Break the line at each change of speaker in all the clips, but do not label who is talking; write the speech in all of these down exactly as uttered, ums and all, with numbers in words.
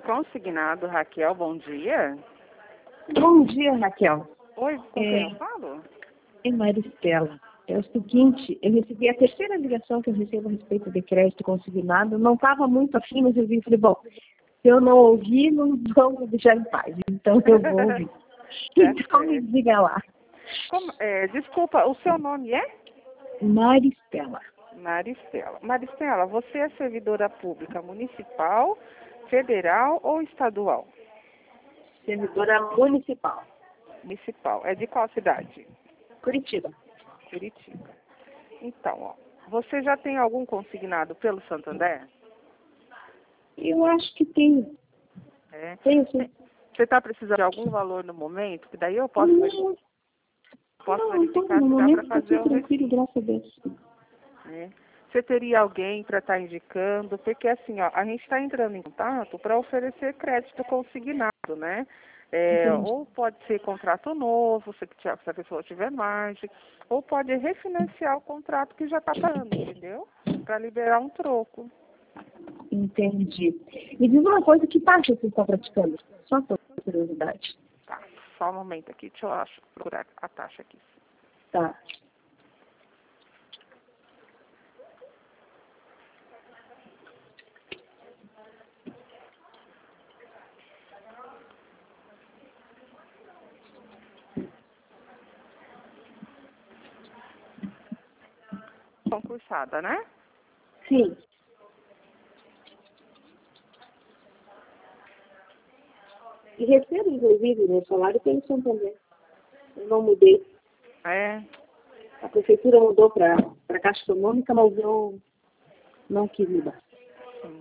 Consignado, Raquel, bom dia.
Bom dia, Raquel.
Oi, com
É,
quem eu falo?
é Maristela. É o seguinte, eu recebi a terceira ligação que eu recebo a respeito de crédito consignado. Não estava muito afim, mas eu vi e falei, bom, se eu não ouvir, não vão me deixar em paz. Então eu vou ouvir. Então me diga lá.
Como, é, desculpa, o seu nome é?
Maristela.
Maristela. Maristela, você é servidora pública municipal, federal ou estadual?
Servidora municipal.
Municipal. É de qual cidade?
Curitiba.
Curitiba. Então, ó, você já tem algum consignado pelo Santander?
Eu acho que tem.
É.
Tem sim.
Você está precisando de algum valor no momento? Que daí eu posso,
Não,
verificar, posso
não,
verificar
no
se dá para
momento está
fazer
tudo
o
tranquilo,
recibo.
graças a Deus.
Né? Você teria alguém para estar indicando? Porque assim, ó, a gente está entrando em contato para oferecer crédito consignado, né? É, ou pode ser contrato novo, se, se a pessoa tiver margem, ou pode refinanciar o contrato que já está pagando, entendeu? Para liberar um troco.
Entendi. Me diz uma coisa, que taxa você está praticando? Só por curiosidade.
Tá, só um momento aqui, deixa eu acho, procurar a taxa aqui.
Tá.
Concursada, né?
Sim. E recebo, inclusive, meu salário pelo Santander. Eu não mudei.
É.
A prefeitura mudou para a Caixa Econômica, mas eu não quis mudar.
Sim.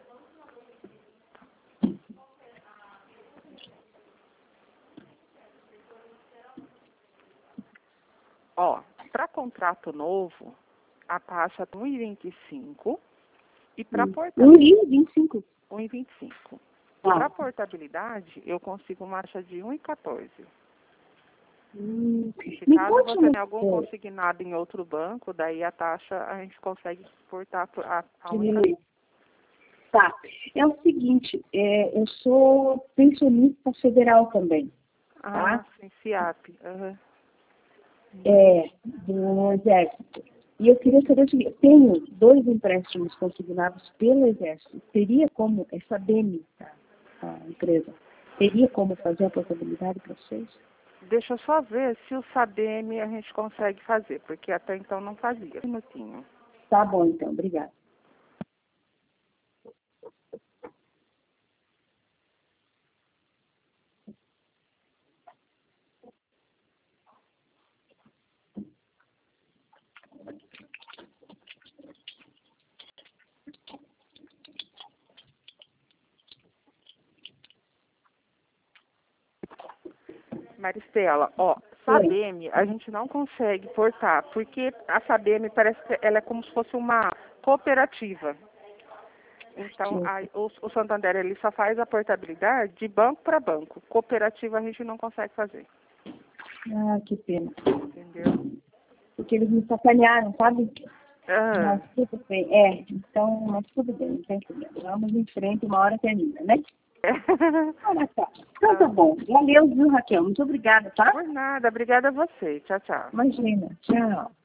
Ó, para contrato novo, a taxa é um vírgula vinte e cinco e para
Hum.
portabilidade
um vírgula vinte e cinco.
um vírgula vinte e cinco.
Tá.
Para portabilidade, eu consigo uma taxa de um vírgula quatorze.
Hum.
Se
Me
caso
conte
você
uma
tenha algum
coisa.
consignado em outro banco, daí a taxa a gente consegue exportar por- a, a um
Diminui. Tá. É o seguinte, é, eu sou pensionista federal também,
Ah,
tá?
sim, FIAP. Uhum.
É, do Exército. E eu queria saber o seguinte, tenho dois empréstimos consignados pelo Exército. Teria como, essa B E M, tá, a empresa, teria como fazer a portabilidade para vocês?
Deixa eu só ver se o SADEM a gente consegue fazer, porque até então não fazia. Um minutinho.
Tá bom, então. Obrigada.
Maristela, ó, SADEM a gente não consegue portar, porque a SADEM parece que ela é como se fosse uma cooperativa. Então, a, o, o Santander ele só faz a portabilidade de banco para banco. Cooperativa a gente não consegue fazer.
Ah, que pena.
Entendeu?
Porque eles me sacanearam, sabe?
Ah,
Mas tudo bem. É, então, mas tudo bem, não tem problema. Vamos em frente, uma hora termina, né? Olha só. Então tá bom. Valeu, viu, Raquel? Muito obrigada, tá?
Por nada, obrigada a você. Tchau, tchau.
Imagina. Tchau.